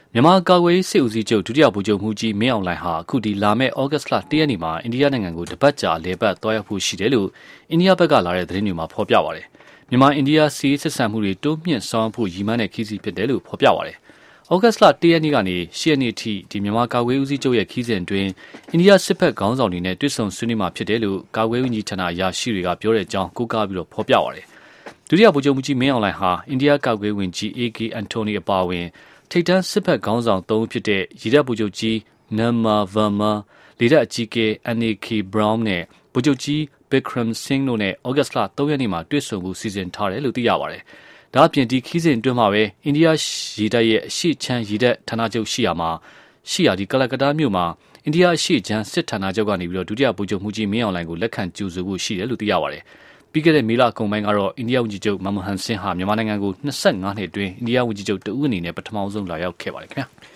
မြန်မာကာကွယ်ရေးစစ်ဦးစီးချုပ်ဒုတိယဗိုလ်ချုပ်မှူးကြီးမင်းအောင်လှိုင်ဟာအခုဒီလာမယ့်ဩဂတ်စ်လ1ရက်နေ့မှာအိန္ဒိယနိုင်ငံကိုတပတ်ကြာလေပတ်သွားရောက်ဖို့ရှိတယ်လို့အိန္ဒိယဘက်ကလာတဲ့သတင်းတွေမှာဖော်ပြပါတယ်။မြန်မာအိန္ဒိယစီးစစ်ဆန်မှုတွေတိုးမြင့်ဆောင်ဖို့ရည်မှန်းတဲ့ခီးစဉ်ဖြစ်တယ်လို့ဖော်ပြပါတယ်။ဩဂတ်စ်လ1ရက်နေ့ကနေ10ရက်နေ့ထိဒီမြန်မာကာကွယ်ရေးဦးစီးချုပ်ရဲ့ခီးစဉ်အတွင်းအိန္ဒိယစစ်ဘက်ခေါင်းဆောင်တွေနဲ့တွေ့ဆုံဆွေးနွေးမှာဖြစ်တယ်လို့ကာကွယ်ရေးဝန်ကြီးဌာနအရာရှိတွေကပြောတဲ့အကြောင်းကိုးကားပြီးတော့ဖော်ပြပါတယ်။ဒုတိယဗိုလ်ချုပ်မှူးကြီးမင်းအောင်လှိုင်ဟာအိန္ဒိယကာကွယ်ရေးဝန်ကြီး AK အန်တိုနီအပါအဝင်ထိပ်တန်းစစ်ဘက်ခေါင်းဆောင်3ဦးဖြစ်တဲ့ရေတပ်ဗိုလ်ချုပ်ကြီး Nama Verma လေတပ်အကြီးအကဲ NAK Brown နဲ့ဗိုလ်ချုပ်ကြီး Bikram Singh တို့နဲ့ဩဂတ်စ်လ3ရက်နေ့မှာတွေ့ဆုံဖို့စီစဉ်ထားတယ်လို့သိရပါတယ်။ဒါအပြင်ဒီခီးစဉ်အတွင်းမှာပဲအိန္ဒိယရေတပ်ရဲ့အရှိချမ်းရေတပ်ဌာနချုပ်ရှိရာဒီကလကတ္တာမြို့မှာအိန္ဒိယအရှိချမ်းစစ်ဌာနချုပ်ကနေပြီးတော့ဒုတိယဗိုလ်ချုပ်မှူးကြီးမင်းအောင်လှိုင်ကိုလက်ခံကြိုဆိုဖို့ရှိတယ်လို့သိရပါတယ်။ပြီးခဲ့တဲ့မေလအကုန်ပိုင်းကတော့အိန္ဒိယဝန်ကြီးချုပ်မန်မိုဟန်ဆင်းဟာမြန်မာနိုင်ငံကို25နှစ်အတွင်းအိန္ဒိယဝန်ကြီးချုပ်တဦးအနေနဲ့ပထမဆုံးလာရောက်ခဲ့ပါတယ်ခင်ဗျာ။